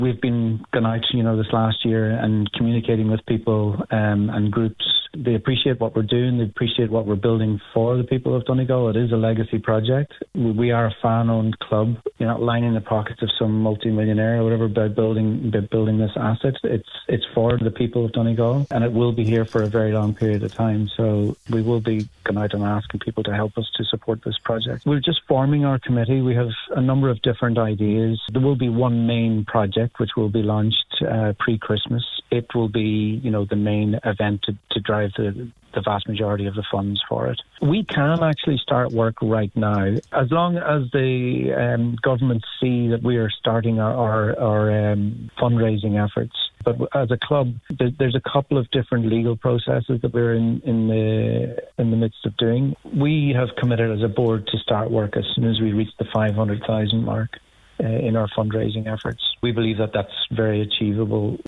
We've been going out, this last year and communicating with people and groups. They appreciate what we're doing. They appreciate what we're building for the people of Donegal. It is a legacy project. We are a fan-owned club. You're not lining the pockets of some multi-millionaire or whatever by building this asset. It's for the people of Donegal, and it will be here for a very long period of time. So we will be going out and asking people to help us to support this project. We're just forming our committee. We have a number of different ideas. There will be one main project which will be launched pre-Christmas. It will be, the main event to drive the vast majority of the funds for it. We can actually start work right now, as long as the government see that we are starting our fundraising efforts. But as a club, there's a couple of different legal processes that we're in the midst of doing. We have committed as a board to start work as soon as we reach the 500,000 mark in our fundraising efforts. We believe that that's very achievable.